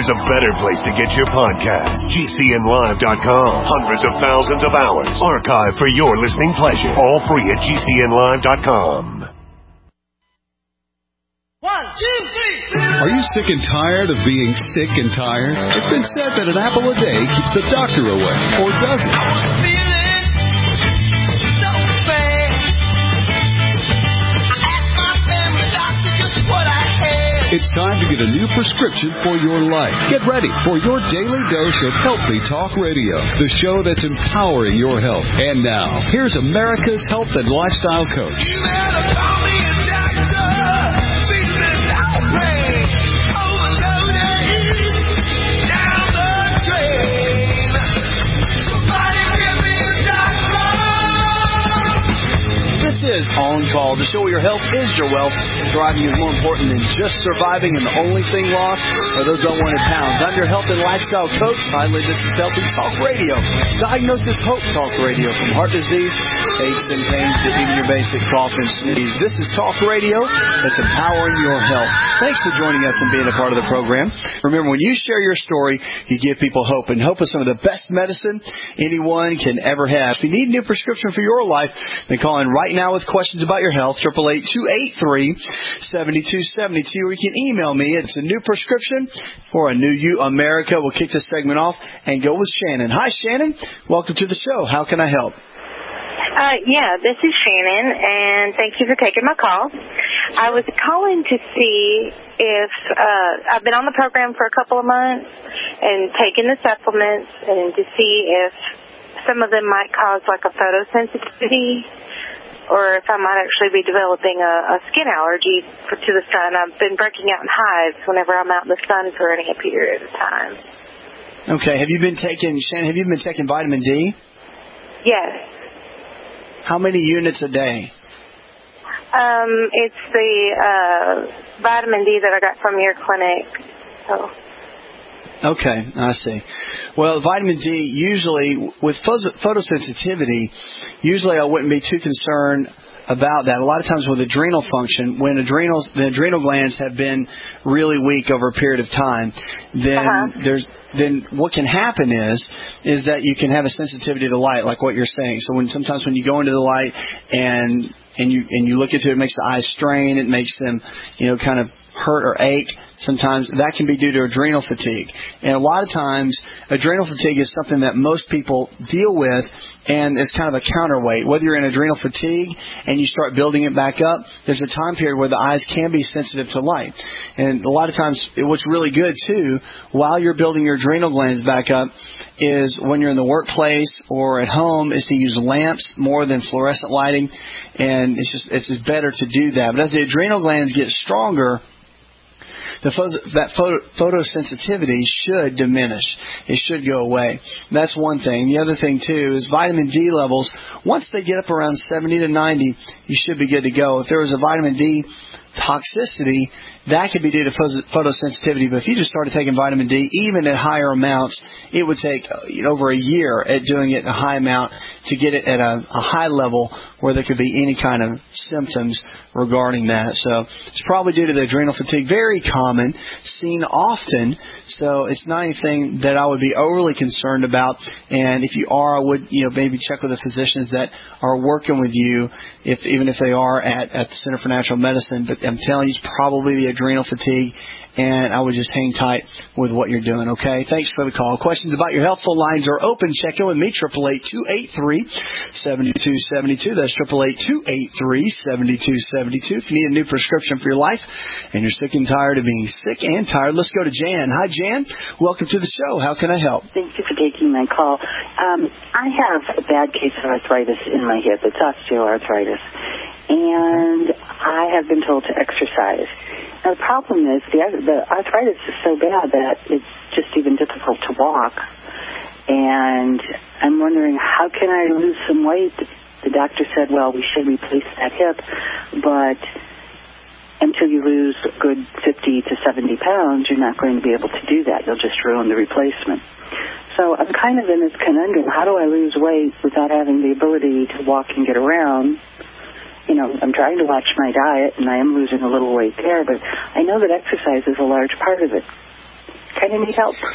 there's a better place to get your podcast. GCNlive.com. Hundreds of thousands of hours archived for your listening pleasure. All free at GCNlive.com. 1, 2, 3. Are you sick and tired of being sick and tired? It's been said that an apple a day keeps the doctor away, or does it? I was feeling so bad. I asked my family doctor just what I had. It's time to get a new prescription for your life. Get ready for your daily dose of Healthy Talk Radio, the show that's empowering your health. And now, here's America's health and lifestyle coach. You better call me a doctor. This is On Call, the show where your health is your wealth. Thriving is more important than just surviving, and the only thing lost are those unwanted pounds. I'm your health and lifestyle coach. Finally, this is Healthy Talk Radio. Diagnosis Hope Talk Radio, from heart disease, aches and pains, to even your basic cough and sneeze. This is Talk Radio that's empowering your health. Thanks for joining us and being a part of the program. Remember, when you share your story, you give people hope, and hope is some of the best medicine anyone can ever have. If you need a new prescription for your life, then call in right now with questions about your health, 888-283-7272, or you can email me. It's a new prescription for a new you. America will kick this segment off and go with Shannon. Hi, Shannon. Welcome to the show. How can I help? Yeah, this is Shannon, and thank you for taking my call. I was calling to see if I've been on the program for a couple of months and taking the supplements, and to see if some of them might cause like a photosensitivity, or if I might actually be developing a skin allergy to the sun. I've been breaking out in hives whenever I'm out in the sun for any period of time. Okay. Have you been taking vitamin D? Yes. How many units a day? It's the vitamin D that I got from your clinic. So. Okay, I see. Well, vitamin D, usually, with photosensitivity, usually I wouldn't be too concerned about that. A lot of times with adrenal function, when the adrenal glands have been really weak over a period of time, then what can happen is that you can have a sensitivity to light, like what you're saying. So sometimes when you go into the light and you look into it, it makes the eyes strain, it makes them, kind of hurt or ache. Sometimes that can be due to adrenal fatigue. And a lot of times, adrenal fatigue is something that most people deal with, and it's kind of a counterweight. Whether you're in adrenal fatigue and you start building it back up, there's a time period where the eyes can be sensitive to light. And a lot of times, what's really good, too, while you're building your adrenal glands back up, is when you're in the workplace or at home, is to use lamps more than fluorescent lighting. And it's better to do that. But as the adrenal glands get stronger, that photosensitivity should diminish. It should go away. That's one thing. The other thing, too, is vitamin D levels. Once they get up around 70 to 90, you should be good to go. If there was a vitamin D toxicity, that could be due to photosensitivity. But if you just started taking vitamin D, even at higher amounts, it would take over a year at doing it a high amount to get it at a high level where there could be any kind of symptoms regarding that. So it's probably due to the adrenal fatigue. Very common, seen often. So it's not anything that I would be overly concerned about. And if you are, I would maybe check with the physicians that are working with you, even if they are at the Center for Natural Medicine. But I'm telling you, it's probably the adrenal fatigue, and I would just hang tight with what you're doing, okay? Thanks for the call. Questions about your health, phone lines are open. Check in with me, 888-283-7272. That's 888-283-7272. If you need a new prescription for your life and you're sick and tired of being sick and tired, let's go to Jan. Hi, Jan. Welcome to the show. How can I help? Thank you for taking my call. I have a bad case of arthritis in my hip. It's osteoarthritis. And I have been told to exercise. Now, the problem is the arthritis is so bad that it's just even difficult to walk. And I'm wondering, how can I lose some weight? The doctor said, well, we should replace that hip, but until you lose a good 50 to 70 pounds, you're not going to be able to do that. You'll just ruin the replacement. So I'm kind of in this conundrum. How do I lose weight without having the ability to walk and get around? I'm trying to watch my diet, and I am losing a little weight there, but I know that exercise is a large part of it. kind of need help.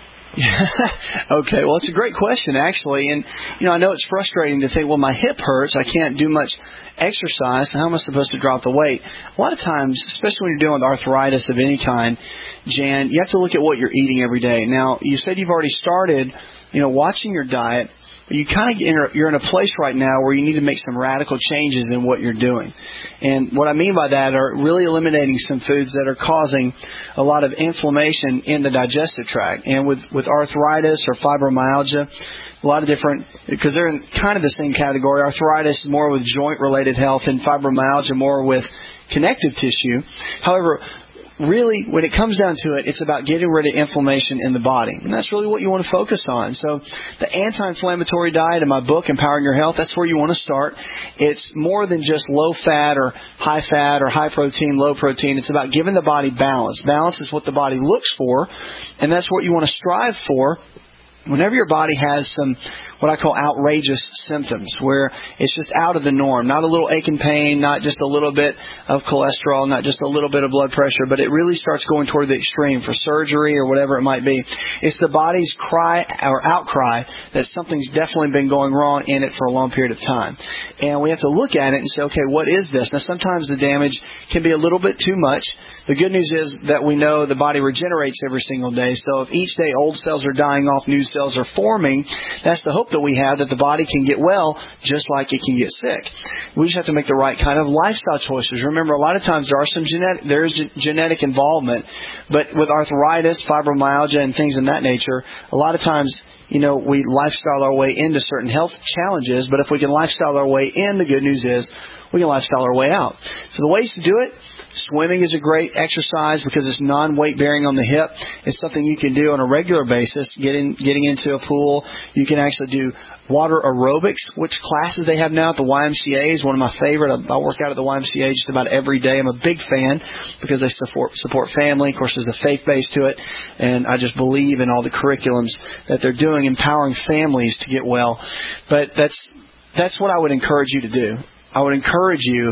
Okay, well, it's a great question, actually. And, I know it's frustrating to think, well, my hip hurts. I can't do much exercise. How am I supposed to drop the weight? A lot of times, especially when you're dealing with arthritis of any kind, Jan, you have to look at what you're eating every day. Now, you said you've already started, watching your diet. You you're in a place right now where you need to make some radical changes in what you're doing. And what I mean by that are really eliminating some foods that are causing a lot of inflammation in the digestive tract. And with arthritis or fibromyalgia, a lot of different, because they're in kind of the same category. Arthritis more with joint-related health and fibromyalgia more with connective tissue. However, really, when it comes down to it, it's about getting rid of inflammation in the body. And that's really what you want to focus on. So the anti-inflammatory diet in my book, Empowering Your Health, that's where you want to start. It's more than just low-fat or high-protein, low-protein. It's about giving the body balance. Balance is what the body looks for, and that's what you want to strive for. Whenever your body has some, what I call outrageous symptoms, where it's just out of the norm, not a little ache and pain, not just a little bit of cholesterol, not just a little bit of blood pressure, but it really starts going toward the extreme for surgery or whatever it might be. It's the body's cry or outcry that something's definitely been going wrong in it for a long period of time. And we have to look at it and say, okay, what is this? Now, sometimes the damage can be a little bit too much. The good news is that we know the body regenerates every single day. So if each day old cells are dying off, new cells are forming, that's the hope that we have, that the body can get well just like it can get sick. We just have to make the right kind of lifestyle choices. Remember, a lot of times there is genetic involvement, but with arthritis, fibromyalgia, and things of that nature, a lot of times we lifestyle our way into certain health challenges, but if we can lifestyle our way in, the good news is we can lifestyle our way out. So the ways to do it, swimming is a great exercise because it's non-weight bearing on the hip. It's something you can do on a regular basis, getting into a pool. You can actually do water aerobics, which classes they have now at the YMCA is one of my favorite. I work out at the YMCA just about every day. I'm a big fan because they support family. Of course, there's a faith base to it, and I just believe in all the curriculums that they're doing, empowering families to get well. But that's what I would encourage you to do. I would encourage you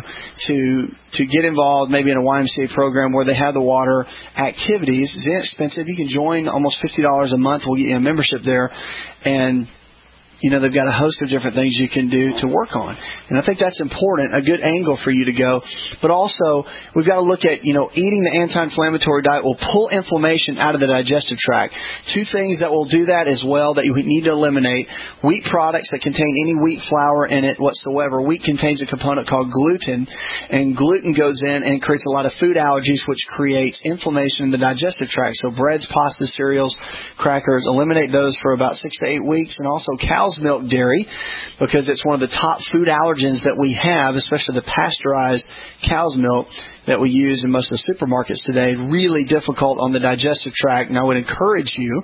to get involved maybe in a YMCA program where they have the water activities. It's inexpensive. You can join almost $50 a month. We'll get you a membership there. And they've got a host of different things you can do to work on. And I think that's important, a good angle for you to go. But also, we've got to look at, eating the anti-inflammatory diet will pull inflammation out of the digestive tract. Two things that will do that as well that you need to eliminate: wheat products that contain any wheat flour in it whatsoever. Wheat contains a component called gluten, and gluten goes in and creates a lot of food allergies, which creates inflammation in the digestive tract. So breads, pasta, cereals, crackers, eliminate those for about 6 to 8 weeks. And also cow's milk dairy, because it's one of the top food allergens that we have, especially the pasteurized cow's milk that we use in most of the supermarkets today. Really difficult on the digestive tract, and I would encourage you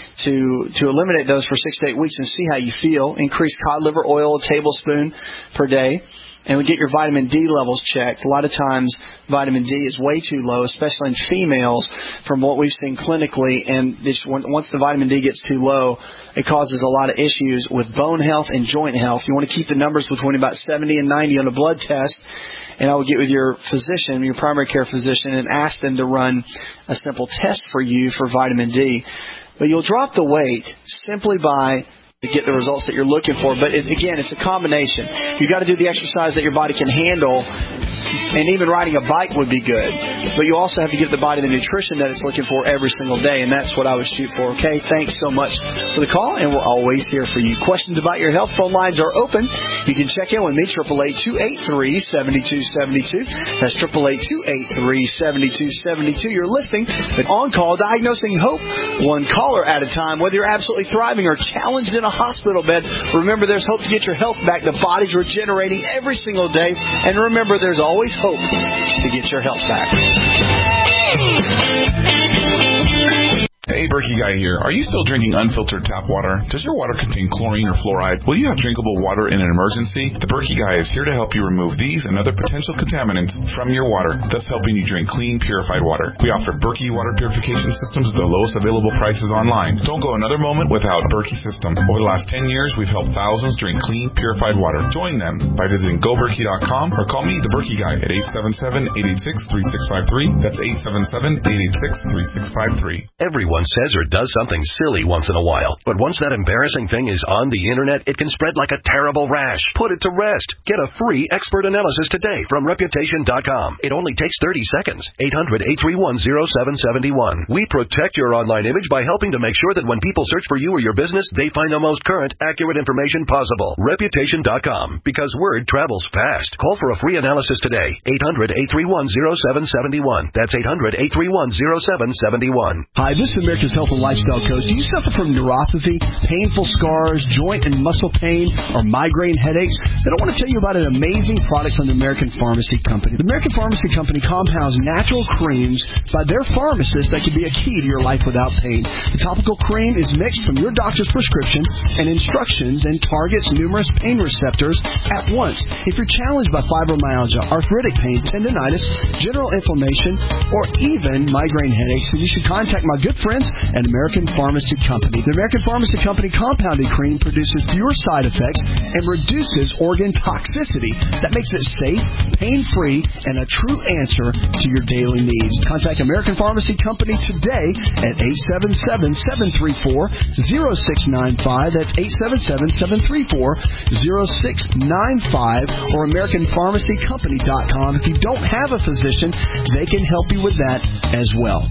to eliminate those for 6 to 8 weeks and see how you feel. Increase cod liver oil, a tablespoon per day. And we get your vitamin D levels checked. A lot of times vitamin D is way too low, especially in females from what we've seen clinically. And once the vitamin D gets too low, it causes a lot of issues with bone health and joint health. You want to keep the numbers between about 70 and 90 on a blood test. And I would get with your physician, your primary care physician, and ask them to run a simple test for you for vitamin D. But you'll drop the weight simply by to get the results that you're looking for. But again, it's a combination. You've got to do the exercise that your body can handle, and even riding a bike would be good. But you also have to give the body the nutrition that it's looking for every single day, and that's what I would shoot for. Okay, thanks so much for the call, and we're always here for you. Questions about your health, phone lines are open. You can check in with me, 888-283-7272. That's 888-283-7272. You're listening to On Call, Diagnosing Hope, one caller at a time. Whether you're absolutely thriving or challenged in a hospital bed, remember there's hope to get your health back. The body's regenerating every single day, and remember there's always hope to get your health back. Hey, Berkey Guy here. Are you still drinking unfiltered tap water? Does your water contain chlorine or fluoride? Will you have drinkable water in an emergency? The Berkey Guy is here to help you remove these and other potential contaminants from your water, thus helping you drink clean, purified water. We offer Berkey water purification systems at the lowest available prices online. Don't go another moment without Berkey system. Over the last 10 years, we've helped thousands drink clean, purified water. Join them by visiting GoBerkey.com or call me, the Berkey Guy, at 877-886-3653. That's 877-886-3653. Everyone says or does something silly once in a while. But once that embarrassing thing is on the internet, it can spread like a terrible rash. Put it to rest. Get a free expert analysis today from Reputation.com. It only takes 30 seconds. 800-831-0771. We protect your online image by helping to make sure that when people search for you or your business, they find the most current, accurate information possible. Reputation.com. Because word travels fast. Call for a free analysis today. 800-831-0771. That's 800-831-0771. Hi, this is America's Health and Lifestyle Coach. Do you suffer from neuropathy, painful scars, joint and muscle pain, or migraine headaches? Then I want to tell you about an amazing product from the American Pharmacy Company. The American Pharmacy Company compounds natural creams by their pharmacists that can be a key to your life without pain. The topical cream is mixed from your doctor's prescription and instructions and targets numerous pain receptors at once. If you're challenged by fibromyalgia, arthritic pain, tendinitis, general inflammation, or even migraine headaches, then you should contact my good friends at American Pharmacy Company. The American Pharmacy Company compounded cream produces fewer side effects and reduces organ toxicity. That makes it safe, pain-free, and a true answer to your daily needs. Contact American Pharmacy Company today at 877-734-0695. That's 877-734-0695 or AmericanPharmacyCompany.com. If you don't have a physician, they can help you with that as well.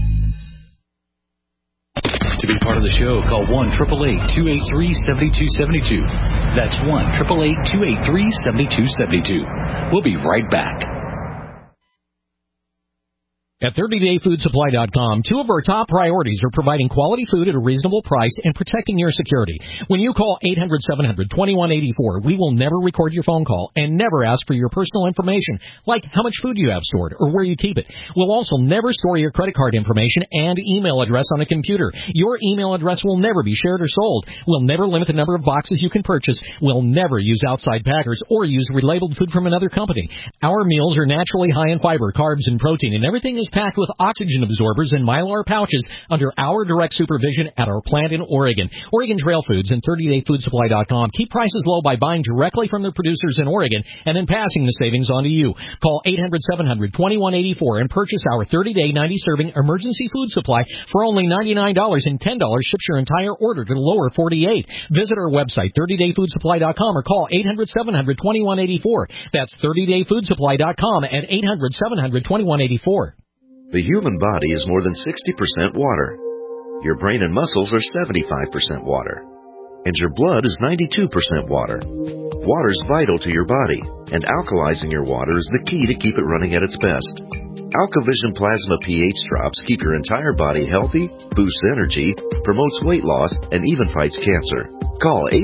To be part of the show, call 1-888-283-7272. That's 1-888-283-7272. We'll be right back. At 30dayfoodsupply.com, two of our top priorities are providing quality food at a reasonable price and protecting your security. When you call 800-700-2184, we will never record your phone call and never ask for your personal information, like how much food you have stored or where you keep it. We'll also never store your credit card information and email address on a computer. Your email address will never be shared or sold. We'll never limit the number of boxes you can purchase. We'll never use outside packers or use relabeled food from another company. Our meals are naturally high in fiber, carbs, and protein, and everything is packed with oxygen absorbers and Mylar pouches under our direct supervision at our plant in Oregon. Oregon Trail Foods and 30dayfoodsupply.com keep prices low by buying directly from their producers in Oregon and then passing the savings on to you. Call 800-700-2184 and purchase our 30-day 90-serving emergency food supply for only $99 and $10 ships your entire order to the lower 48. Visit our website, 30dayfoodsupply.com, or call 800-700-2184. That's 30dayfoodsupply.com at 800-700-2184. The human body is more than 60% water. Your brain and muscles are 75% water. And your blood is 92% water. Water is vital to your body, and alkalizing your water is the key to keep it running at its best. AlkaVision Plasma pH drops keep your entire body healthy, boosts energy, promotes weight loss, and even fights cancer. Call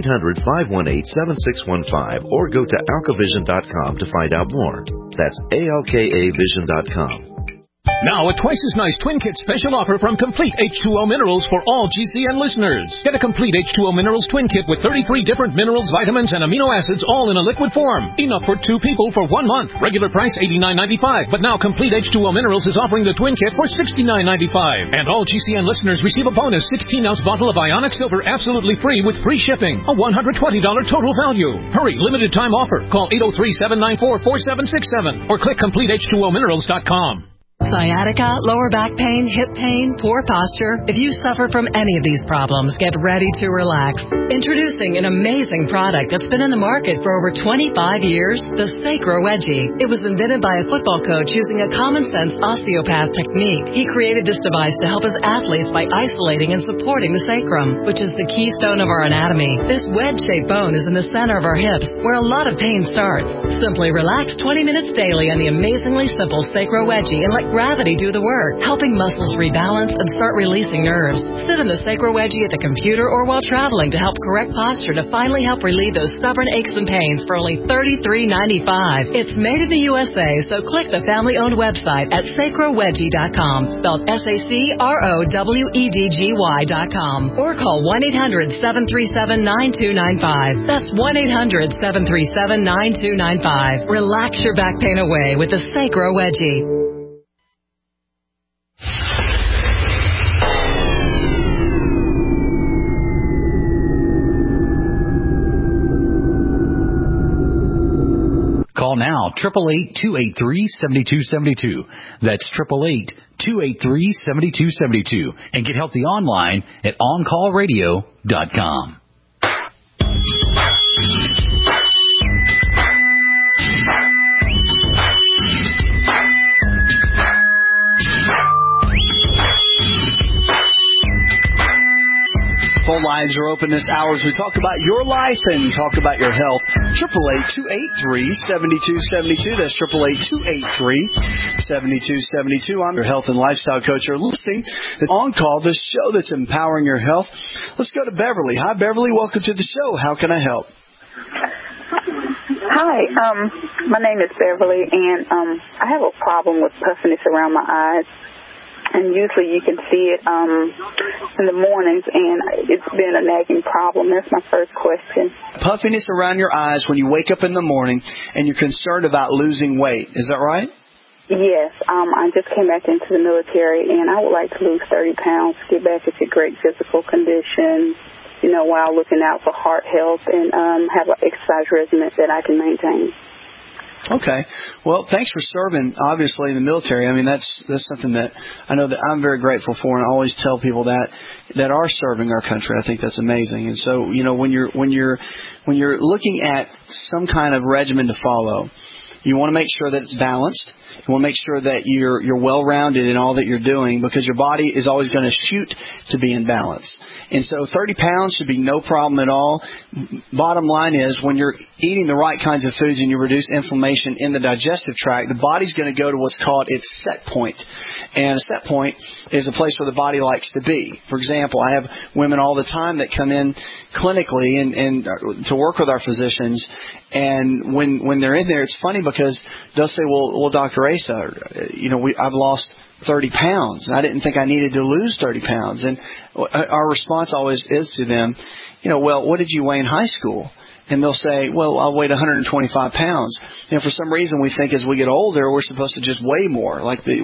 800-518-7615 or go to alkavision.com to find out more. That's ALKAvision.com. Now, a twice as nice Twin Kit special offer from Complete H2O Minerals for all GCN listeners. Get a Complete H2O Minerals Twin Kit with 33 different minerals, vitamins, and amino acids all in a liquid form. Enough for 2 people for 1 month. Regular price $89.95, but now Complete H2O Minerals is offering the Twin Kit for $69.95. And all GCN listeners receive a bonus 16-ounce bottle of Ionic Silver absolutely free with free shipping. A $120 total value. Hurry, limited time offer. Call 803-794-4767 or click CompleteH2OMinerals.com. Sciatica, lower back pain, hip pain, poor posture. If you suffer from any of these problems, get ready to relax. Introducing an amazing product that's been in the market for over 25 years, the Sacro Wedgie. It was invented by a football coach using a common-sense osteopath technique. He created this device to help his athletes by isolating and supporting the sacrum, which is the keystone of our anatomy. This wedge-shaped bone is in the center of our hips, where a lot of pain starts. Simply relax 20 minutes daily on the amazingly simple Sacro Wedgie and let gravity do the work, helping muscles rebalance and start releasing nerves. Sit in the Sacro Wedgie at the computer or while traveling to help correct posture to finally help relieve those stubborn aches and pains for only $33.95. It's made in the USA, so click the family-owned website at sacrowedgie.com, spelled SACROWEDGY.com, or call 1-800-737-9295. That's 1-800-737-9295. Relax your back pain away with the Sacro Wedgie. Call now. 888-283-7272. That's 888-283-7272. And get healthy online at OnCallRadio.com. Phone lines are open this hour as we talk about your life and talk about your health. 888-283-7272. That's 888-283-7272. I'm your health and lifestyle coach. You're listening to On Call, the show that's empowering your health. Let's go to Beverly. Hi, Beverly. Welcome to the show. How can I help? Hi, my name is Beverly, and I have a problem with puffiness around my eyes. And usually you can see it in the mornings, and it's been a nagging problem. That's my first question. Puffiness around your eyes when you wake up in the morning, and you're concerned about losing weight. Is that right? Yes. I just came back into the military, and I would like to lose 30 pounds, get back into great physical condition, while looking out for heart health, and have an exercise regimen that I can maintain. Okay. Well, thanks for serving, obviously, in the military. I mean, that's something that I know that I'm very grateful for, and I always tell people that are serving our country. I think that's amazing. And so, when you're looking at some kind of regimen to follow, you want to make sure that it's balanced. You want to make sure that you're well-rounded in all that you're doing, because your body is always going to shoot to be in balance. And so 30 pounds should be no problem at all. Bottom line is, when you're eating the right kinds of foods and you reduce inflammation in the digestive tract, the body's going to go to what's called its set point. And a set point is a place where the body likes to be. For example, I have women all the time that come in clinically and to work with our physicians, and when they're in there, it's funny because they'll say, well, Dr. Asa, I've lost 30 pounds, and I didn't think I needed to lose 30 pounds. And our response always is to them, well, what did you weigh in high school? And they'll say, well, I weighed 125 pounds. For some reason, we think as we get older, we're supposed to just weigh more.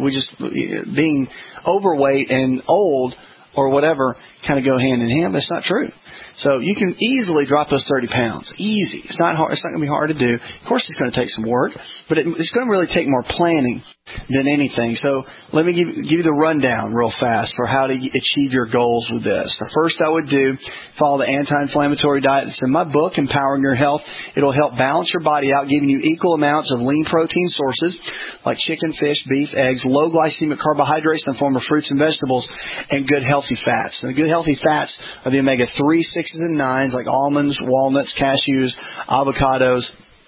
Being overweight and old or whatever kind of go hand in hand. That's not true. So you can easily drop those 30 pounds. Easy. It's not hard. It's not going to be hard to do. Of course, it's going to take some work, but it's going to really take more planning than anything. So let me give you the rundown real fast for how to achieve your goals with this. The first I would do, follow the anti-inflammatory diet that's in my book, Empowering Your Health. It'll help balance your body out, giving you equal amounts of lean protein sources like chicken, fish, beef, eggs, low glycemic carbohydrates in the form of fruits and vegetables, and good healthy fats. And the good healthy fats are the omega-3, 6s, and 9s like almonds, walnuts, cashews, avocados,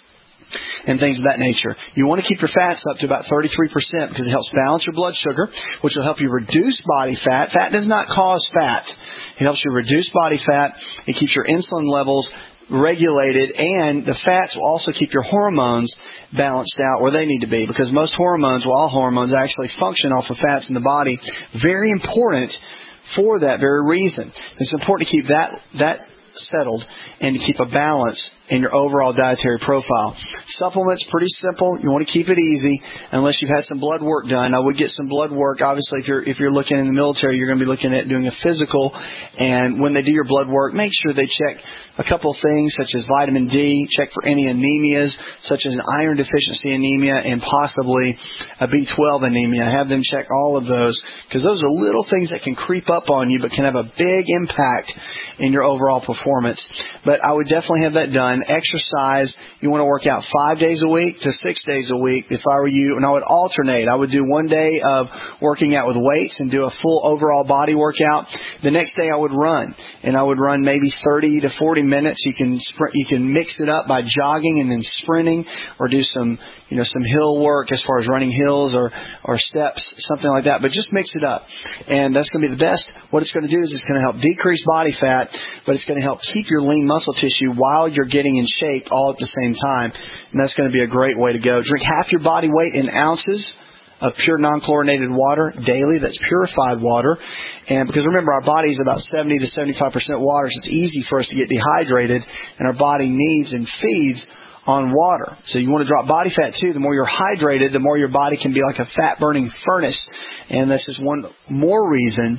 and things of that nature. You want to keep your fats up to about 33% because it helps balance your blood sugar, which will help you reduce body fat. Fat does not cause fat. It helps you reduce body fat. It keeps your insulin levels regulated, and the fats will also keep your hormones balanced out where they need to be, because most hormones, all hormones, actually function off of fats in the body. Very important for that very reason. It's important to keep that settled and to keep a balance in your overall dietary profile. Supplements, pretty simple. You want to keep it easy unless you've had some blood work done. I would get some blood work. Obviously, if you're looking in the military, you're going to be looking at doing a physical. And when they do your blood work, make sure they check a couple of things such as vitamin D, check for any anemias such as an iron deficiency anemia and possibly a B12 anemia. Have them check all of those, because those are little things that can creep up on you but can have a big impact in your overall performance. But I would definitely have that done. Exercise, you want to work out 5 days a week to 6 days a week if I were you, and I would alternate. I would do one day of working out with weights and do a full overall body workout. The next day I would run, and I would run maybe 30 to 40 minutes. You can mix it up by jogging and then sprinting, or do some hill work as far as running hills or steps, something like that. But just mix it up, and that's going to be the best. What it's going to do is it's going to help decrease body fat, but it's going to help keep your lean muscle tissue while you're getting in shape all at the same time, and that's going to be a great way to go. Drink half your body weight in ounces of pure non-chlorinated water daily. That's purified water. And because remember, our body is about 70 to 75% water, so it's easy for us to get dehydrated, and our body needs and feeds on water. So you want to drop body fat too. The more you're hydrated, the more your body can be like a fat-burning furnace. And this is one more reason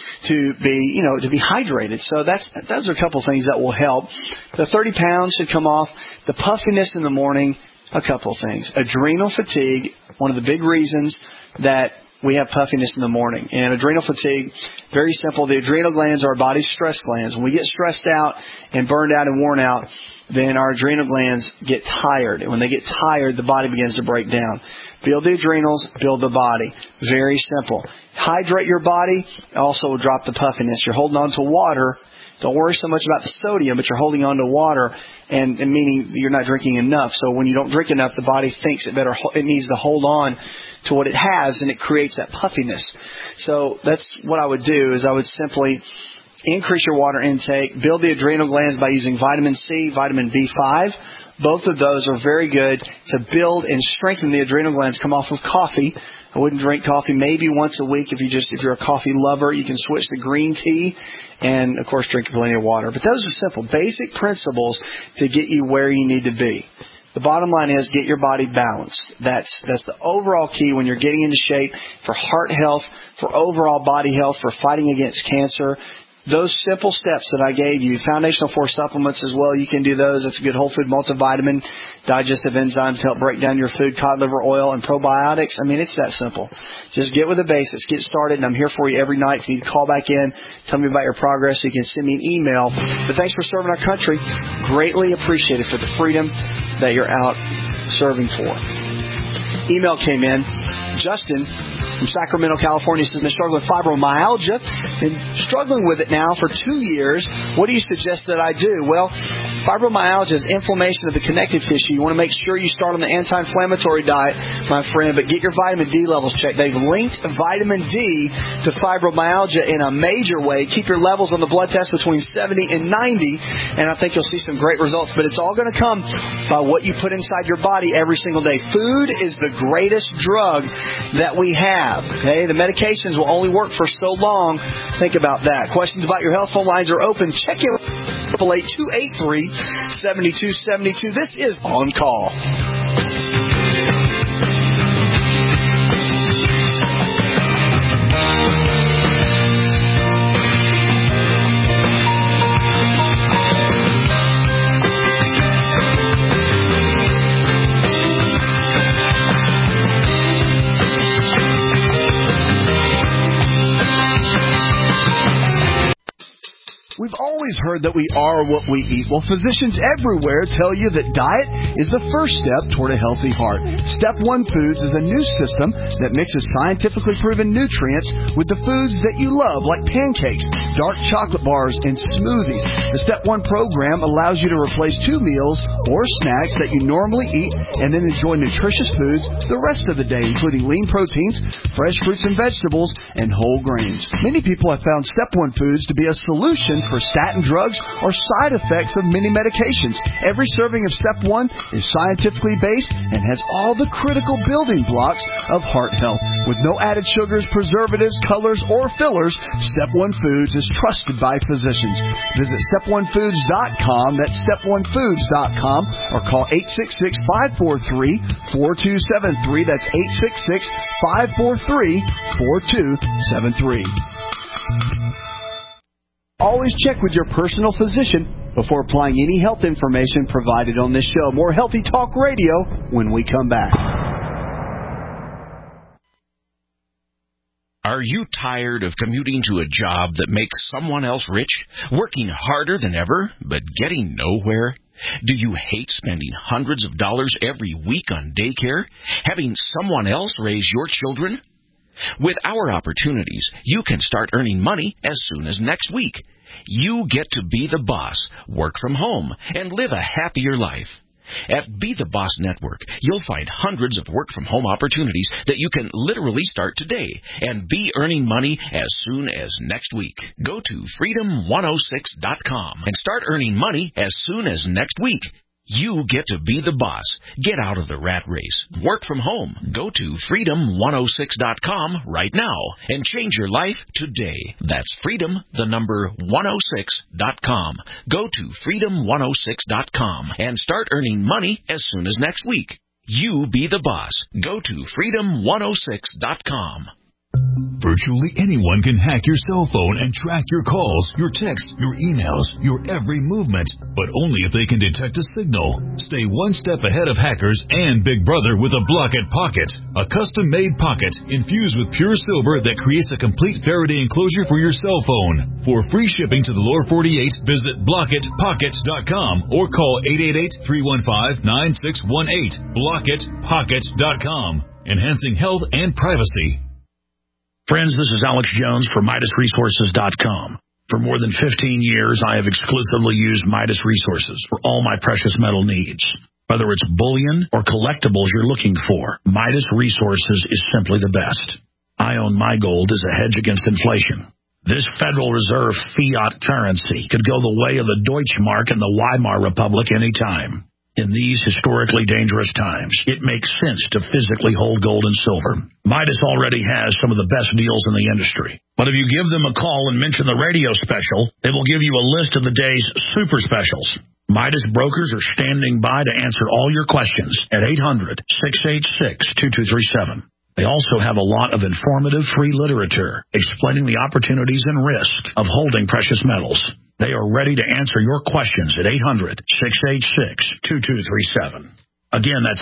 to be hydrated. So those are a couple of things that will help. The 30 pounds should come off. The puffiness in the morning A couple of things. Adrenal fatigue, one of the big reasons that we have puffiness in the morning. And adrenal fatigue, very simple. The adrenal glands are our body's stress glands. When we get stressed out and burned out and worn out, then our adrenal glands get tired. And when they get tired, the body begins to break down. Build the adrenals, build the body. Very simple. Hydrate your body, also will drop the puffiness. You're holding on to water. Don't worry so much about the sodium, but you're holding on to water, and meaning you're not drinking enough. So when you don't drink enough, the body thinks it needs to hold on to what it has, and it creates that puffiness. So that's what I would do, is I would simply increase your water intake, build the adrenal glands by using vitamin C, vitamin B5. Both of those are very good to build and strengthen the adrenal glands. Come off of coffee. I wouldn't drink coffee maybe once a week. If you're a coffee lover, you can switch to green tea and, of course, drink plenty of water. But those are simple, basic principles to get you where you need to be. The bottom line is get your body balanced. That's the overall key when you're getting into shape for heart health, for overall body health, for fighting against cancer. Those simple steps that I gave you, Foundational 4 supplements as well, you can do those. It's a good whole food multivitamin, digestive enzymes to help break down your food, cod liver oil, and probiotics. I mean, it's that simple. Just get with the basics, get started, and I'm here for you every night. If you need to call back in, tell me about your progress, you can send me an email. But thanks for serving our country. Greatly appreciated for the freedom that you're out serving for. Email came in. Justin from Sacramento, California says, they're struggling with fibromyalgia and struggling with it now for 2 years. What do you suggest that I do? Well, fibromyalgia is inflammation of the connective tissue. You want to make sure you start on the anti-inflammatory diet, my friend, but get your vitamin D levels checked. They've linked vitamin D to fibromyalgia in a major way. Keep your levels on the blood test between 70 and 90, and I think you'll see some great results. But it's all going to come by what you put inside your body every single day. Food is the greatest drug that we have. Okay, the medications will only work for so long. Think about that. Questions about your health phone lines are open. Check it. 888-283-7272. This is On Call. We've always heard that we are what we eat. Well, physicians everywhere tell you that diet is the first step toward a healthy heart. Step 1 Foods is a new system that mixes scientifically proven nutrients with the foods that you love, like pancakes, dark chocolate bars, and smoothies. The Step 1 program allows you to replace 2 meals or snacks that you normally eat and then enjoy nutritious foods the rest of the day, including lean proteins, fresh fruits and vegetables, and whole grains. Many people have found Step 1 Foods to be a solution for statin drugs or side effects of many medications. Every serving of Step 1 is scientifically based and has all the critical building blocks of heart health. With no added sugars, preservatives, colors, or fillers, Step 1 Foods is trusted by physicians. Visit step1foods.com, that's step1foods.com, or call 866-543-4273, that's 866-543-4273. Always check with your personal physician before applying any health information provided on this show. More Healthy Talk Radio when we come back. Are you tired of commuting to a job that makes someone else rich, working harder than ever, but getting nowhere? Do you hate spending hundreds of dollars every week on daycare, having someone else raise your children? With our opportunities, you can start earning money as soon as next week. You get to be the boss, work from home, and live a happier life. At Be the Boss Network, you'll find hundreds of work-from-home opportunities that you can literally start today and be earning money as soon as next week. Go to freedom106.com and start earning money as soon as next week. You get to be the boss. Get out of the rat race. Work from home. Go to freedom106.com right now and change your life today. That's freedom106.com. Go to freedom106.com and start earning money as soon as next week. You be the boss. Go to freedom106.com. Virtually anyone can hack your cell phone and track your calls, your texts, your emails, your every movement, but only if they can detect a signal. Stay one step ahead of hackers and Big Brother with a Block-It Pocket, a custom-made pocket infused with pure silver that creates a complete Faraday enclosure for your cell phone. For free shipping to the lower 48, visit blockitpockets.com or call 888-315-9618. blockitpockets.com, enhancing health and privacy. Friends, this is Alex Jones for MidasResources.com. For more than 15 years, I have exclusively used Midas Resources for all my precious metal needs. Whether it's bullion or collectibles you're looking for, Midas Resources is simply the best. I own my gold as a hedge against inflation. This Federal Reserve fiat currency could go the way of the Deutschmark and the Weimar Republic any time. In these historically dangerous times, it makes sense to physically hold gold and silver. Midas already has some of the best deals in the industry. But if you give them a call and mention the radio special, they will give you a list of the day's super specials. Midas brokers are standing by to answer all your questions at 800-686-2237. They also have a lot of informative free literature explaining the opportunities and risk of holding precious metals. They are ready to answer your questions at 800-686-2237. Again, that's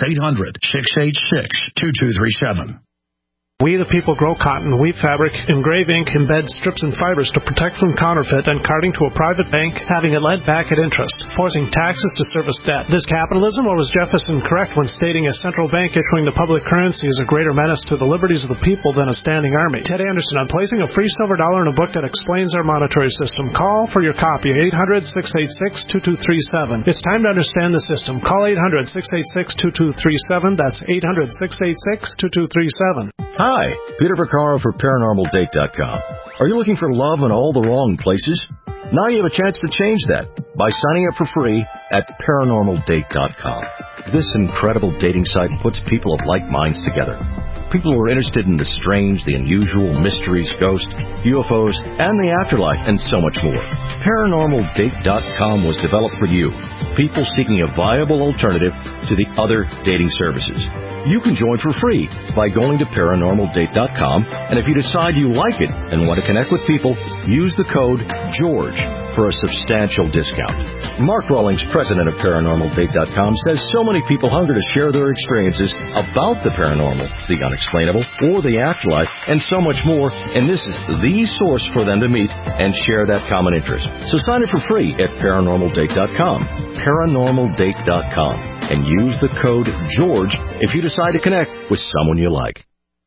800-686-2237. We the people grow cotton, weave fabric, engrave ink, embed strips and fibers to protect from counterfeit and carting to a private bank, having it lent back at interest, forcing taxes to service debt. This capitalism, or was Jefferson correct when stating a central bank issuing the public currency is a greater menace to the liberties of the people than a standing army? Ted Anderson on placing a free silver dollar in a book that explains our monetary system. Call for your copy, 800-686-2237. It's time to understand the system. Call 800-686-2237. That's 800-686-2237. Hi, Peter Vaccaro for ParanormalDate.com. Are you looking for love in all the wrong places? Now you have a chance to change that by signing up for free at ParanormalDate.com. This incredible dating site puts people of like minds together. People who are interested in the strange, the unusual, mysteries, ghosts, UFOs, and the afterlife, and so much more. ParanormalDate.com was developed for you, people seeking a viable alternative to the other dating services. You can join for free by going to ParanormalDate.com, and if you decide you like it and want to connect with people, use the code GEORGE for a substantial discount. Mark Rawlings, president of ParanormalDate.com, says so many people hunger to share their experiences about the paranormal, the unexplainable, or the afterlife, and so much more, and this is the source for them to meet and share that common interest. So sign up for free at ParanormalDate.com, ParanormalDate.com, and use the code GEORGE if you decide to connect with someone you like.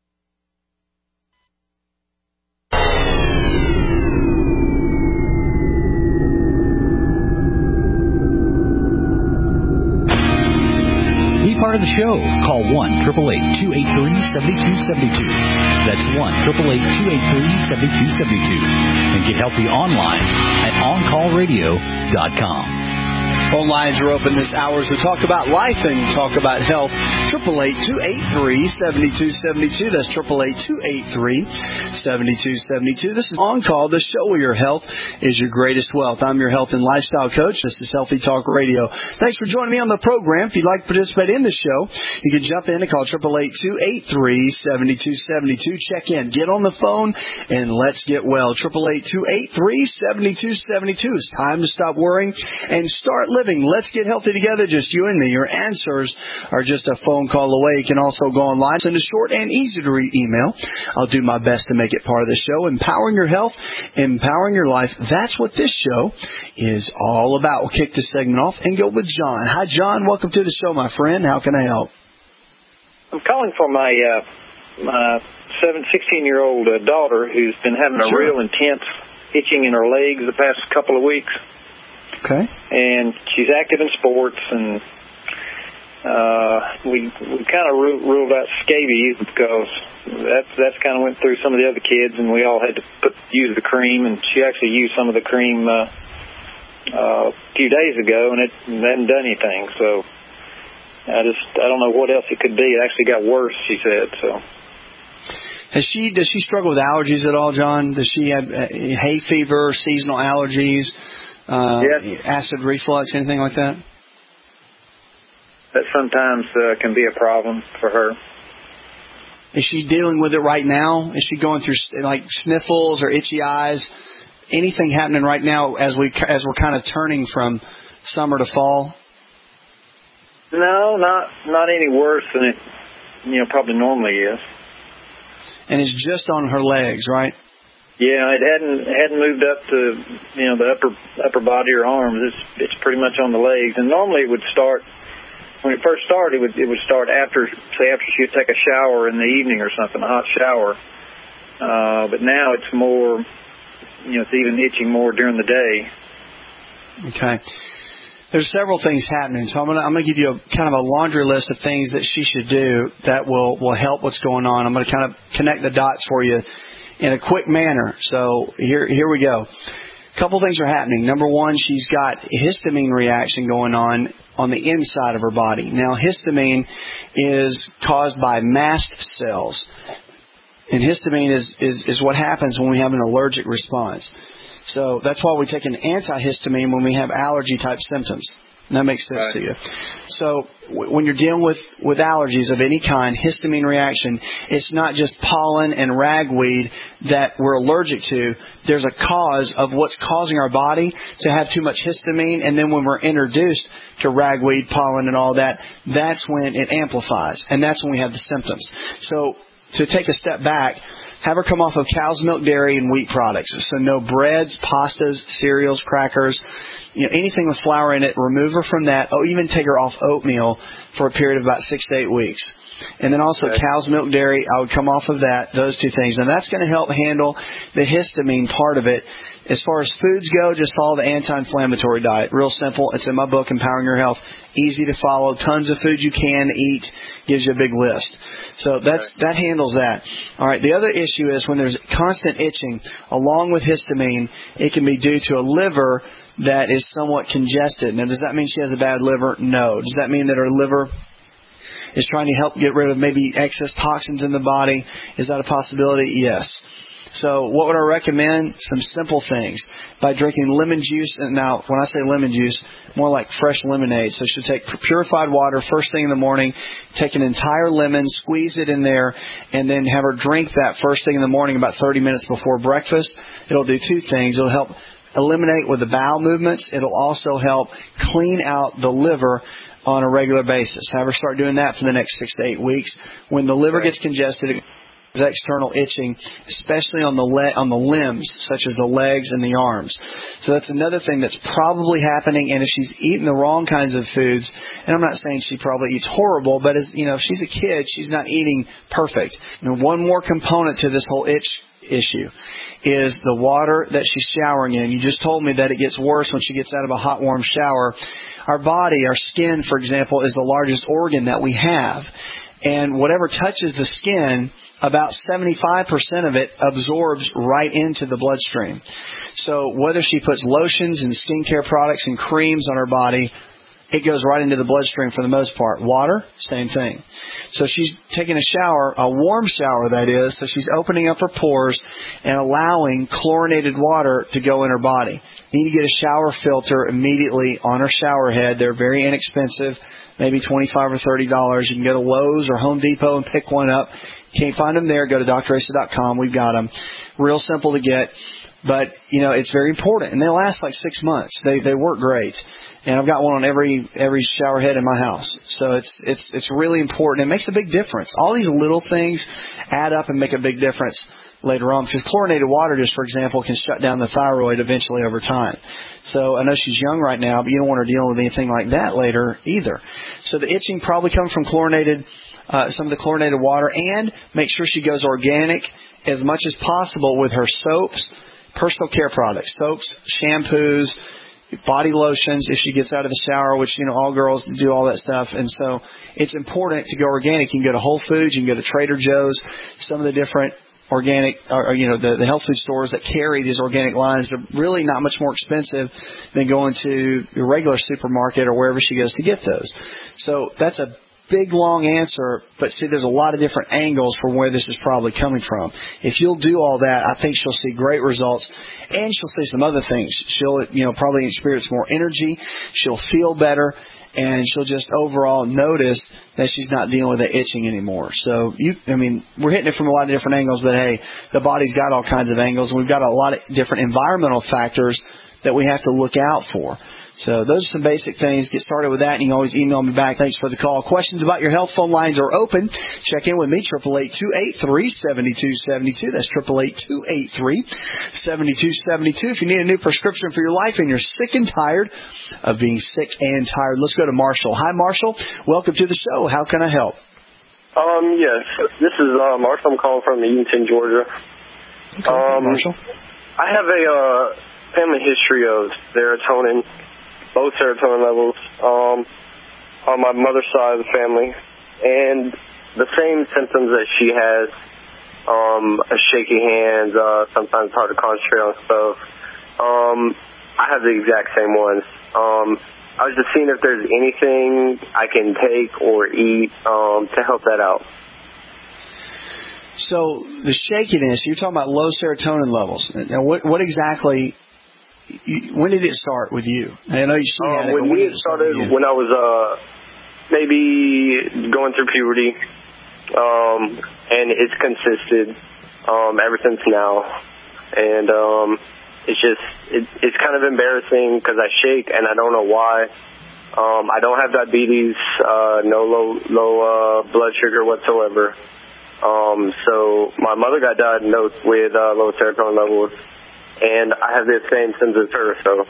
Part of the show. Call 1-888-283-7272. That's 1-888-283-7272. And get healthy online at OnCallRadio.com. Phone lines are open this hour as we talk about life and talk about health. 888-283-7272. That's 888-283-7272. This is On Call, the show where your health is your greatest wealth. I'm your health and lifestyle coach. This is Healthy Talk Radio. Thanks for joining me on the program. If you'd like to participate in the show, you can jump in and call 888-283-7272. Check in. Get on the phone and let's get well. 888-283-7272. It's time to stop worrying and start living. Let's get healthy together, just you and me. Your answers are just a phone call away. You can also go online, send a short and easy to read email. I'll do my best to make it part of the show. Empowering your health, empowering your life. That's what this show is all about. We'll kick this segment off and go with John. Hi, John. Welcome to the show, my friend. How can I help? I'm calling for my 16-year-old daughter who's been having a real intense itching in her legs the past couple of weeks. Okay. And she's active in sports, and we kind of ruled out scabies because that's kind of went through some of the other kids, and we all had to use the cream, and she actually used some of the cream a few days ago, and it hadn't done anything. So I don't know what else it could be. It actually got worse, she said. So. Does she struggle with allergies at all, John? Does she have hay fever, seasonal allergies? Yes. Acid reflux, anything like that? That sometimes can be a problem for her. Is she dealing with it right now? Is she going through like sniffles or itchy eyes? Anything happening right now as we're kind of turning from summer to fall? No, not any worse than it, probably normally is. And it's just on her legs, right? Yeah, it hadn't moved up to the upper body or arms. It's pretty much on the legs. And normally it would start when it first started. It would start after she would take a shower in the evening or something, a hot shower. But now it's more, it's even itching more during the day. Okay. There's several things happening, so I'm gonna give you a kind of a laundry list of things that she should do that will help what's going on. I'm gonna kind of connect the dots for you in a quick manner. So here we go. A couple things are happening. Number one, she's got histamine reaction going on the inside of her body. Now, histamine is caused by mast cells, and histamine is what happens when we have an allergic response. So that's why we take an antihistamine when we have allergy-type symptoms. That makes sense to you. So when you're dealing with allergies of any kind, histamine reaction, it's not just pollen and ragweed that we're allergic to. There's a cause of what's causing our body to have too much histamine, and then when we're introduced to ragweed, pollen, and all that, that's when it amplifies, and that's when we have the symptoms. So to take a step back, have her come off of cow's milk, dairy, and wheat products. So no breads, pastas, cereals, crackers, anything with flour in it. Remove her from that. Oh, even take her off oatmeal for a period of about 6 to 8 weeks. And then also cow's milk, dairy, I would come off of that, those two things. And that's going to help handle the histamine part of it. As far as foods go, just follow the anti-inflammatory diet. Real simple. It's in my book, Empowering Your Health. Easy to follow. Tons of food you can eat. Gives you a big list. So that handles that. All right. The other issue is when there's constant itching, along with histamine, it can be due to a liver that is somewhat congested. Now, does that mean she has a bad liver? No. Does that mean that her liver is trying to help get rid of maybe excess toxins in the body? Is that a possibility? Yes. So what would I recommend? Some simple things. By drinking lemon juice, and now when I say lemon juice, more like fresh lemonade. So she'll take purified water first thing in the morning, take an entire lemon, squeeze it in there, and then have her drink that first thing in the morning about 30 minutes before breakfast. It'll do two things. It'll help eliminate with the bowel movements. It'll also help clean out the liver on a regular basis. Have her start doing that for the next 6 to 8 weeks. When the liver gets congested, external itching, especially on the limbs, such as the legs and the arms. So that's another thing that's probably happening. And if she's eating the wrong kinds of foods, and I'm not saying she probably eats horrible, but if she's a kid, she's not eating perfect. And one more component to this whole itch issue is the water that she's showering in. You just told me that it gets worse when she gets out of a hot, warm shower. Our body, our skin, for example, is the largest organ that we have. And whatever touches the skin, about 75% of it absorbs right into the bloodstream. So whether she puts lotions and skincare products and creams on her body, it goes right into the bloodstream for the most part. Water, same thing. So she's taking a shower, a warm shower that is, so she's opening up her pores and allowing chlorinated water to go in her body. You need to get a shower filter immediately on her shower head. They're very inexpensive, maybe $25 or $30. You can go to Lowe's or Home Depot and pick one up. Can't find them there, go to drasa.com. We've got them. Real simple to get. But, it's very important. And they last like 6 months. They work great. And I've got one on every shower head in my house. So it's really important. It makes a big difference. All these little things add up and make a big difference later on. Because chlorinated water, just for example, can shut down the thyroid eventually over time. So I know she's young right now, but you don't want her dealing with anything like that later either. So the itching probably comes from some of the chlorinated water, and make sure she goes organic as much as possible with her soaps, personal care products, soaps, shampoos, body lotions if she gets out of the shower, which, all girls do all that stuff. And so it's important to go organic. You can go to Whole Foods, you can go to Trader Joe's, some of the different organic, the health food stores that carry these organic lines. They're really not much more expensive than going to your regular supermarket or wherever she goes to get those. So that's a big, long answer, but see, there's a lot of different angles from where this is probably coming from. If you'll do all that, I think she'll see great results, and she'll see some other things. She'll, probably experience more energy. She'll feel better, and she'll just overall notice that she's not dealing with the itching anymore. So, we're hitting it from a lot of different angles, but hey, the body's got all kinds of angles, and we've got a lot of different environmental factors that we have to look out for. So those are some basic things. Get started with that, and you can always email me back. Thanks for the call. Questions about your health, phone lines are open. Check in with me, 888-283-7272. That's 888-283-7272. If you need a new prescription for your life and you're sick and tired of being sick and tired, let's go to Marshall. Hi, Marshall. Welcome to the show. How can I help? Yes. This is Marshall. I'm calling from Eatonton, Georgia. Okay, Marshall. I have a family history of serotonin, low serotonin levels on my mother's side of the family, and the same symptoms that she has, shaky hands, sometimes hard to concentrate on stuff. I have the exact same ones. I was just seeing if there's anything I can take or eat to help that out. So the shakiness, you're talking about low serotonin levels. Now, what exactly? When did it start with you? I know she had it. When it started, when I was maybe going through puberty, and it's consisted ever since now, and it's kind of embarrassing because I shake and I don't know why. I don't have diabetes, no low blood sugar whatsoever. So my mother got diagnosed with low serotonin levels, and I have the same symptoms as her. So.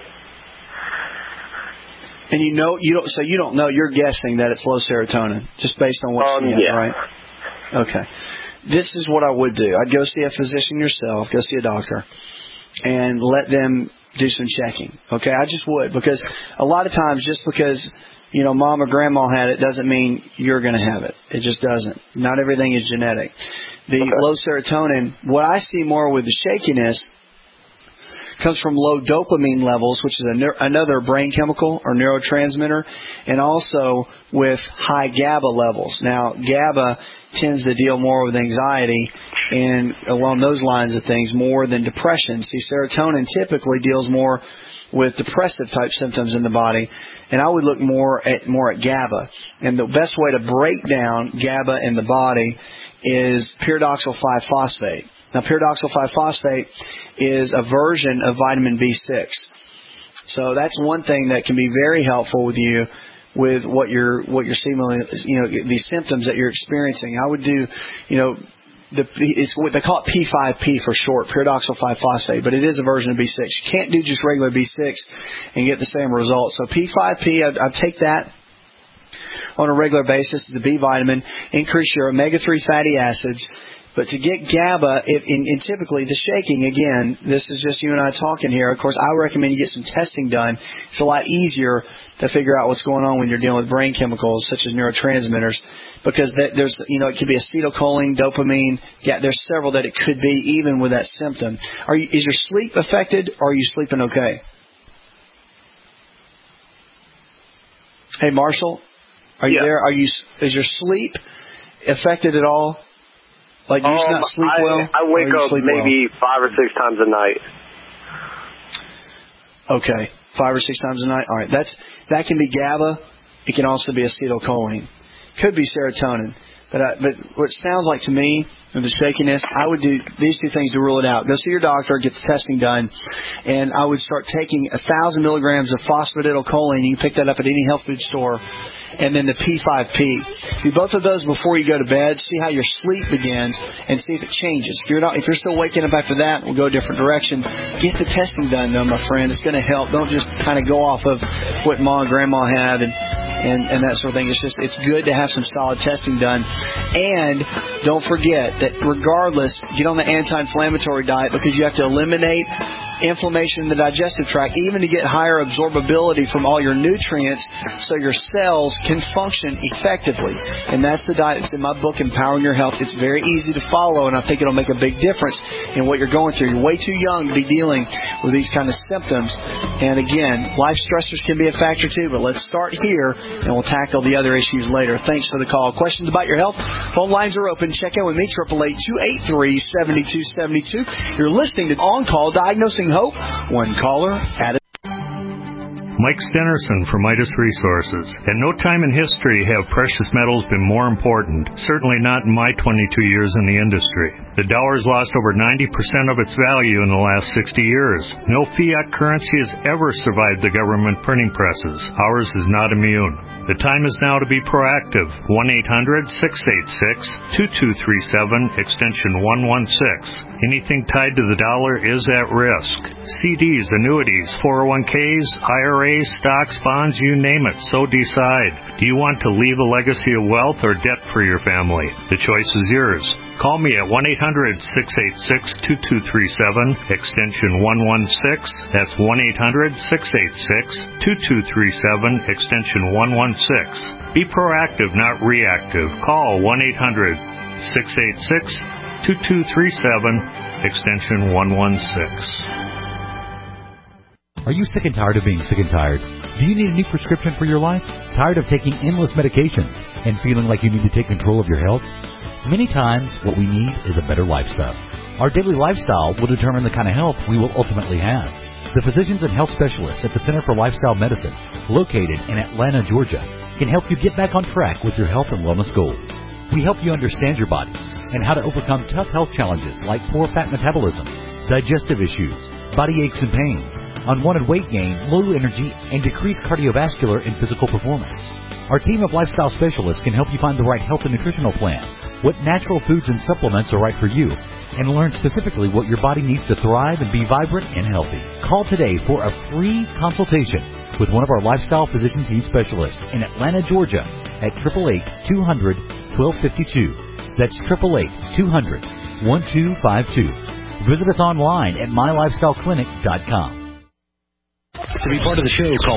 And you don't know. You're guessing that it's low serotonin just based on what she had, right? Okay. This is what I would do. I'd go see a physician yourself, go see a doctor, and let them do some checking. Okay, I just would, because a lot of times just because mom or grandma had it doesn't mean you're going to have it. It just doesn't. Not everything is genetic. The low serotonin, what I see more with the shakiness, comes from low dopamine levels, which is another brain chemical or neurotransmitter, and also with high GABA levels. Now, GABA tends to deal more with anxiety and along those lines of things more than depression. See, serotonin typically deals more with depressive type symptoms in the body, and I would look more at GABA. And the best way to break down GABA in the body is pyridoxal 5-phosphate. Now, pyridoxal 5-phosphate is a version of vitamin B6. So that's one thing that can be very helpful with you with what you're seeing, these symptoms that you're experiencing. I would do, it's what they call it P5P for short, pyridoxal 5-phosphate, but it is a version of B6. You can't do just regular B6 and get the same results. So P5P, I'd take that on a regular basis, the B vitamin, increase your omega-3 fatty acids. But to get GABA, and typically the shaking, again, this is just you and I talking here. Of course, I recommend you get some testing done. It's a lot easier to figure out what's going on when you're dealing with brain chemicals such as neurotransmitters, because there's, it could be acetylcholine, dopamine. Yeah, there's several that it could be even with that symptom. Is your sleep affected, or are you sleeping okay? Hey, Marshall, are you there? Is your sleep affected at all? Like, you not sleep well? I wake up maybe 5 or 6 times a night. Okay, 5 or 6 times a night. All right, that can be GABA. It can also be acetylcholine. Could be serotonin. But what it sounds like to me, with the shakiness, I would do these two things to rule it out. Go see your doctor, get the testing done, and I would start taking 1,000 milligrams of phosphatidylcholine. You can pick that up at any health food store. And then the P5P. Do both of those before you go to bed. See how your sleep begins and see if it changes. If you're still waking up after that, we'll go a different direction. Get the testing done, though, my friend. It's going to help. Don't just kind of go off of what mom and grandma had and that sort of thing. It's good to have some solid testing done. And don't forget that regardless, get on the anti-inflammatory diet, because you have to eliminate inflammation in the digestive tract, even to get higher absorbability from all your nutrients so your cells can function effectively. And that's the diet that's in my book, Empowering Your Health. It's very easy to follow, and I think it'll make a big difference in what you're going through. You're way too young to be dealing with these kind of symptoms. And again, life stressors can be a factor too, but let's start here and we'll tackle the other issues later. Thanks for the call. Questions about your health? Phone lines are open. Check in with me, 888-283-7272. You're listening to On Call Diagnosing Hope. One caller at a Mike Stenerson from Midas Resources. At no time in history have precious metals been more important, certainly not in my 22 years in the industry. The dollar has lost over 90% of its value in the last 60 years. No fiat currency has ever survived the government printing presses. Ours is not immune. The time is now to be proactive. 1-800-686-2237, extension 116. Anything tied to the dollar is at risk. CDs, annuities, 401ks, IRAs, stocks, bonds, you name it, so decide. Do you want to leave a legacy of wealth or debt for your family? The choice is yours. Call me at 1-800-686-2237, extension 116. That's 1-800-686-2237, extension 116. Be proactive, not reactive. Call 1-800-686-2237, extension 116. Are you sick and tired of being sick and tired? Do you need a new prescription for your life? Tired of taking endless medications and feeling like you need to take control of your health? Many times, what we need is a better lifestyle. Our daily lifestyle will determine the kind of health we will ultimately have. The physicians and health specialists at the Center for Lifestyle Medicine, located in Atlanta, Georgia, can help you get back on track with your health and wellness goals. We help you understand your body and how to overcome tough health challenges like poor fat metabolism, digestive issues, body aches and pains, unwanted weight gain, low energy, and decreased cardiovascular and physical performance. Our team of lifestyle specialists can help you find the right health and nutritional plan, what natural foods and supplements are right for you, and learn specifically what your body needs to thrive and be vibrant and healthy. Call today for a free consultation with one of our lifestyle physician team specialists in Atlanta, Georgia at 888-200-1252. That's 888-200-1252. Visit us online at mylifestyleclinic.com. To be part of the show, call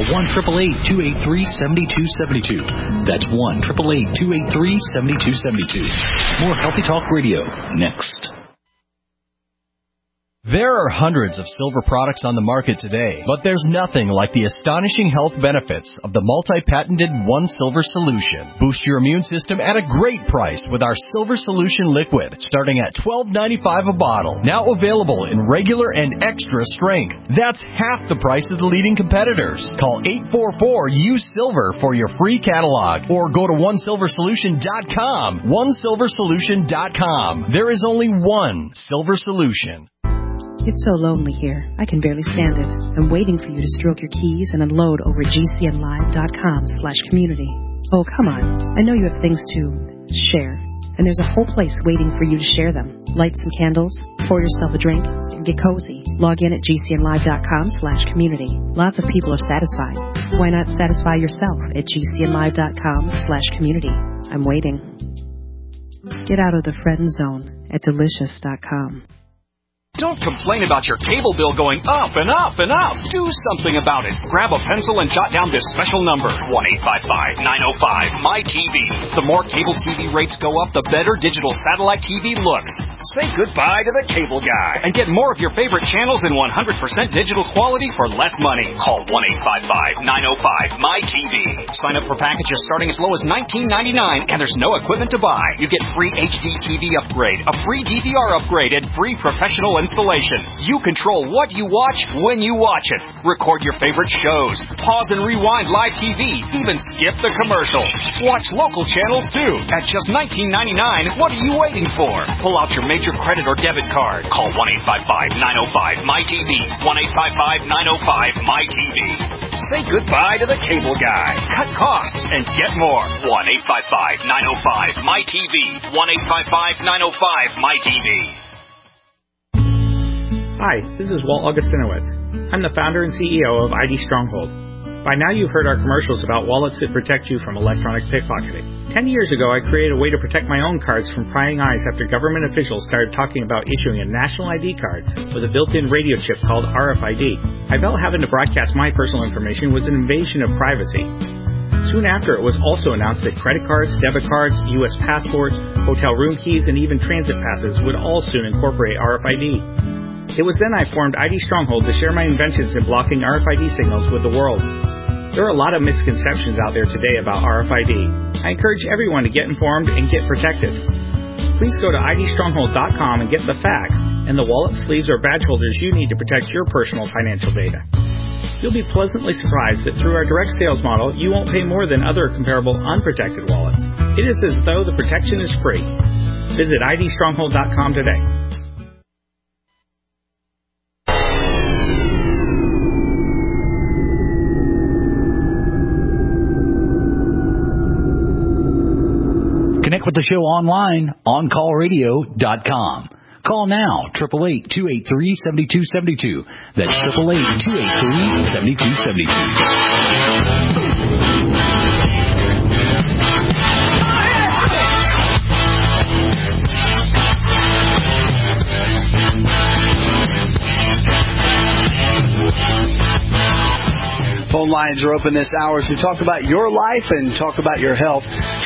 1-888-283-7272. That's 1-888-283-7272. More Healthy Talk Radio next. There are hundreds of silver products on the market today, but there's nothing like the astonishing health benefits of the multi-patented One Silver Solution. Boost your immune system at a great price with our Silver Solution Liquid, starting at $12.95 a bottle. Now available in regular and extra strength. That's half the price of the leading competitors. Call 844-USILVER for your free catalog, or go to OneSilverSolution.com. OneSilverSolution.com. There is only one Silver Solution. It's so lonely here. I can barely stand it. I'm waiting for you to stroke your keys and unload over at GCNlive.com/community. Oh, come on. I know you have things to share, and there's a whole place waiting for you to share them. Light some candles, pour yourself a drink, and get cozy. Log in at GCNlive.com/community. Lots of people are satisfied. Why not satisfy yourself at GCNlive.com/community? I'm waiting. Get out of the friend zone at Delicious.com. Don't complain about your cable bill going up and up and up. Do something about it. Grab a pencil and jot down this special number, 1-855-905-MY-TV. The more cable TV rates go up, the better digital satellite TV looks. Say goodbye to the cable guy and get more of your favorite channels in 100% digital quality for less money. Call 1-855-905-MY-TV. Sign up for packages starting as low as $19.99, and there's no equipment to buy. You get free HD TV upgrade, a free DVR upgrade, and free professional installation. You control what you watch when you watch it. Record your favorite shows. Pause and rewind live TV. Even skip the commercials. Watch local channels too. At just $19.99, what are you waiting for? Pull out your major credit or debit card. Call 1-855-905-MY-TV. 1-855-905-MY-TV. Say goodbye to the cable guy. Cut costs and get more. 1-855-905-MY-TV. 1-855-905-MY-TV. Hi, this is Walt Augustinowicz. I'm the founder and CEO of ID Stronghold. By now you've heard our commercials about wallets that protect you from electronic pickpocketing. 10 years ago, I created a way to protect my own cards from prying eyes after government officials started talking about issuing a national ID card with a built-in radio chip called RFID. I felt having to broadcast my personal information was an invasion of privacy. Soon after, it was also announced that credit cards, debit cards, U.S. passports, hotel room keys, and even transit passes would all soon incorporate RFID. It was then I formed ID Stronghold to share my inventions in blocking RFID signals with the world. There are a lot of misconceptions out there today about RFID. I encourage everyone to get informed and get protected. Please go to idstronghold.com and get the facts and the wallet, sleeves, or badge holders you need to protect your personal financial data. You'll be pleasantly surprised that through our direct sales model, you won't pay more than other comparable unprotected wallets. It is as though the protection is free. Visit idstronghold.com today. Connect with the show online, OnCallRadio.com. Call now, 888-283-7272. That's 888-283-7272. Phone lines are open this hour as we talk about your life and talk about your health.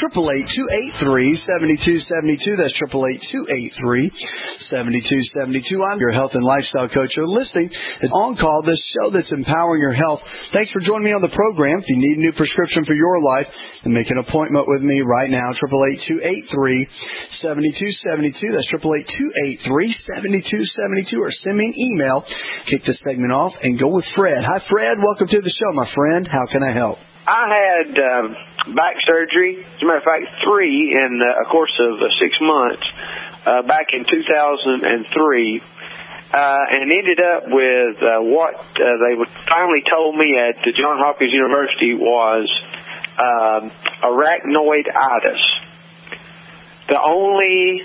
888-283-7272. That's 888-283-7272. I'm your health and lifestyle coach. You're listening to On Call, this show that's empowering your health. Thanks for joining me on the program. If you need a new prescription for your life, then make an appointment with me right now. 888-283-7272. That's 888-283-7272. Or send me an email. Kick this segment off and go with Fred. Hi, Fred. Welcome to the show, my friend. How can I help? I had back surgery, as a matter of fact, 3 in a course of 6 months back in 2003, and ended up with what they finally told me at the Johns Hopkins University was arachnoiditis. The only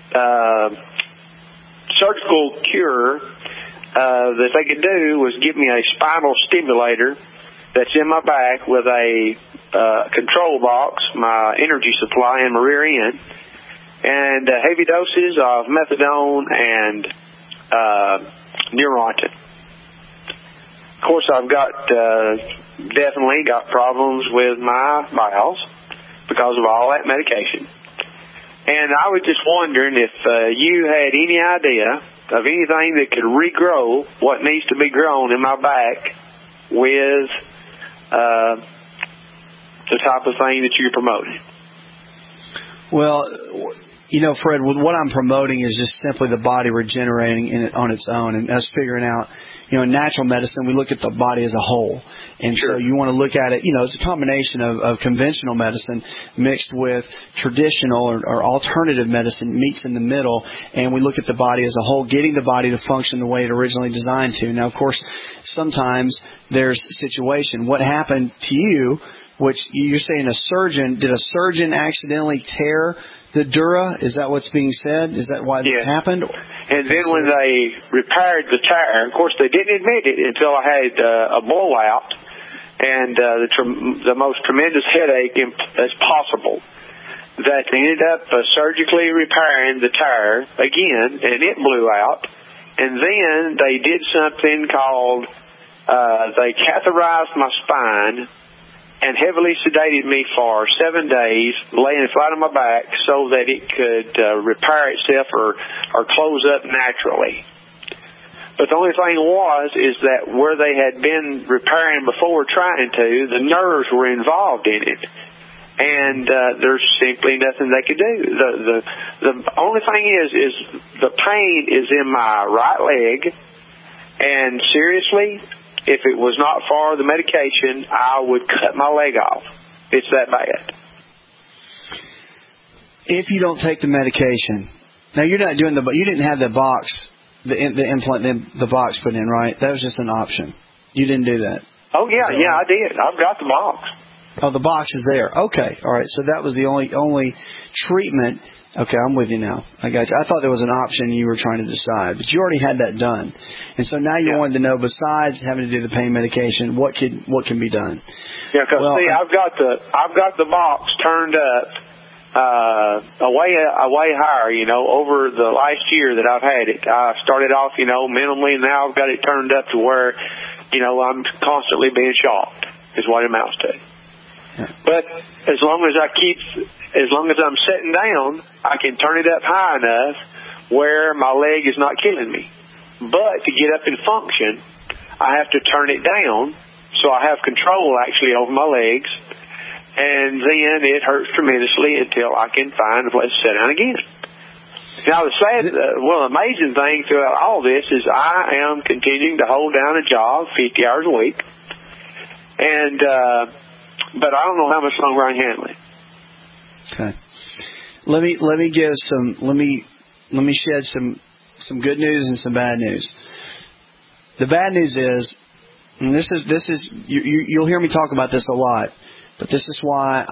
surgical cure that they could do was give me a spinal stimulator that's in my back with a control box, my energy supply in my rear end, and heavy doses of methadone and Neurontin. Of course, I've definitely got problems with my bowels because of all that medication. And I was just wondering if you had any idea of anything that could regrow what needs to be grown in my back with the type of thing that you're promoting. Well, you know, Fred, what I'm promoting is just simply the body regenerating on its own, and us figuring out, you know, in natural medicine, we look at the body as a whole. And sure. So you want to look at it, you know, it's a combination of conventional medicine mixed with traditional or alternative medicine meets in the middle, and we look at the body as a whole, getting the body to function the way it originally designed to. Now, of course, sometimes there's situation. What happened to you, which you're saying did a surgeon accidentally tear the dura? Is that what's being said? Is that why this happened? And then when they repaired the tire, of course, they didn't admit it until I had a blowout and the most tremendous headache as possible, that they ended up surgically repairing the tire again, and it blew out. And then they did something called they catheterized my spine and heavily sedated me for 7 days, laying flat on my back so that it could repair itself or close up naturally. But the only thing is that where they had been repairing before trying to, the nerves were involved in it. And there's simply nothing they could do. The only thing is the pain is in my right leg, and seriously, if it was not for the medication, I would cut my leg off. It's that bad. If you don't take the medication, now you're not doing you didn't have the box, the implant, the box put in, right? That was just an option. You didn't do that. Oh yeah, I did. I've got the box. Oh, the box is there. Okay, all right. So that was the only treatment. Okay, I'm with you now. I got you. I thought there was an option you were trying to decide, but you already had that done, and so now you wanted to know, besides having to do the pain medication, what can be done? Yeah, because I've got the box turned up way higher. You know, over the last year that I've had it, I started off, you know, minimally, and now I've got it turned up to where, you know, I'm constantly being shocked. Is what it amounts to. But as long as I'm sitting down, I can turn it up high enough where my leg is not killing me. But to get up and function, I have to turn it down so I have control actually over my legs. And then it hurts tremendously until I can find a place to sit down again. Now, the sad, amazing thing throughout all this is I am continuing to hold down a job 50 hours a week, and but I don't know how much longer I can handle it. Okay. Let me shed some good news and some bad news. The bad news is, and this is you'll hear me talk about this a lot, but this is why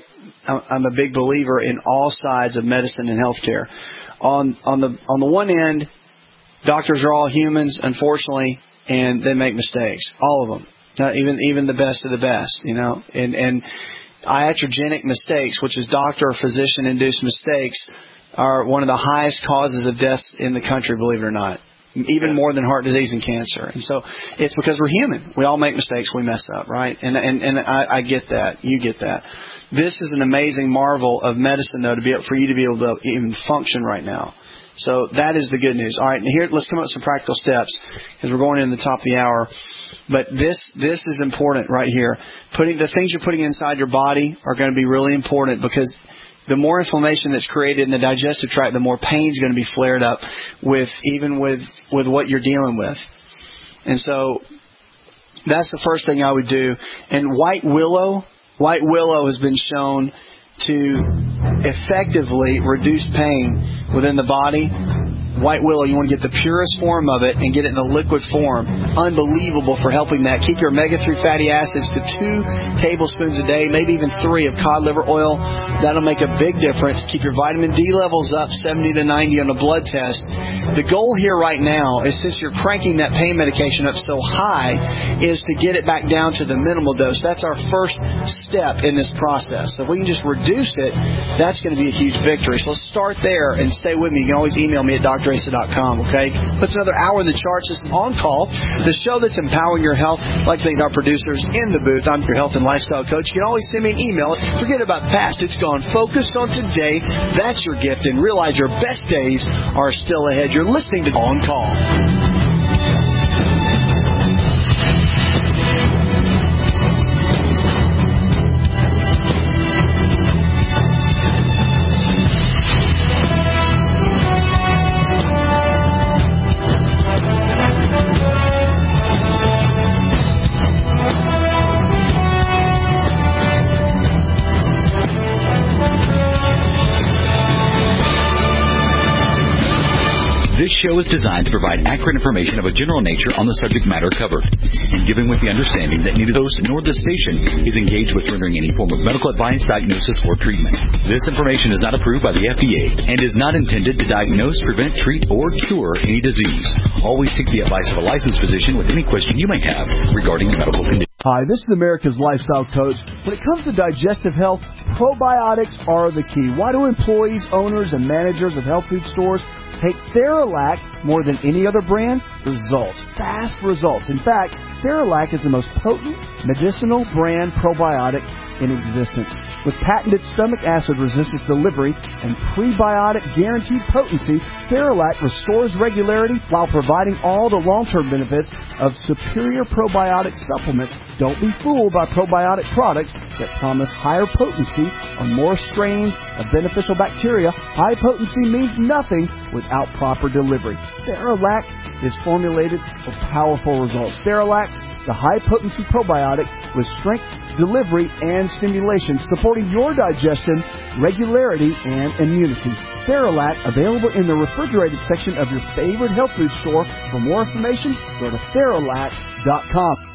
I'm a big believer in all sides of medicine and healthcare. On the one end, doctors are all humans, unfortunately, and they make mistakes. All of them. Even the best of the best, and iatrogenic mistakes, which is doctor or physician-induced mistakes, are one of the highest causes of deaths in the country, believe it or not, even more than heart disease and cancer. And so it's because we're human. We all make mistakes. We mess up, right? And I get that. You get that. This is an amazing marvel of medicine, though, for you to be able to even function right now. So that is the good news. All right, and here, let's come up with some practical steps because we're going in the top of the hour. But this is important right here. The things you're putting inside your body are going to be really important because the more inflammation that's created in the digestive tract, the more pain is going to be flared up with what you're dealing with. And so that's the first thing I would do. And white willow has been shown to effectively reduce pain within the body. White willow, you want to get the purest form of it and get it in a liquid form. Unbelievable for helping that. Keep your omega-3 fatty acids to 2 tablespoons a day, maybe even 3 of cod liver oil. That'll make a big difference. Keep your vitamin D levels up 70 to 90 on a blood test. The goal here right now is, since you're cranking that pain medication up so high, is to get it back down to the minimal dose. That's our first step in this process. So if we can just reduce it, that's going to be a huge victory. So let's start there and stay with me. You can always email me at drasa.com, okay? Puts another hour in the charts. This is On Call, the show that's empowering your health. I'd like to thank our producers in the booth. I'm your health and lifestyle coach. You can always send me an email. Forget about the past. It's gone. Focus on today. That's your gift. And realize your best days are still ahead. You're listening to On Call. This show is designed to provide accurate information of a general nature on the subject matter covered, and given with the understanding that neither the host nor the station is engaged with rendering any form of medical advice, diagnosis, or treatment. This information is not approved by the FDA and is not intended to diagnose, prevent, treat, or cure any disease. Always seek the advice of a licensed physician with any question you may have regarding a medical condition. Hi, this is America's Lifestyle Coach. When it comes to digestive health, probiotics are the key. Why do employees, owners, and managers of health food stores take Theralac more than any other brand? Results. Fast results. In fact, Theralac is the most potent medicinal brand probiotic in existence. With patented stomach acid resistance delivery and prebiotic guaranteed potency, Theralac restores regularity while providing all the long-term benefits of superior probiotic supplements. Don't be fooled by probiotic products that promise higher potency or more strains of beneficial bacteria. High potency means nothing without proper delivery. Theralac is formulated for powerful results. Theralac, the high-potency probiotic with strength, delivery, and stimulation, supporting your digestion, regularity, and immunity. Theralac, available in the refrigerated section of your favorite health food store. For more information, go to Theralac.com.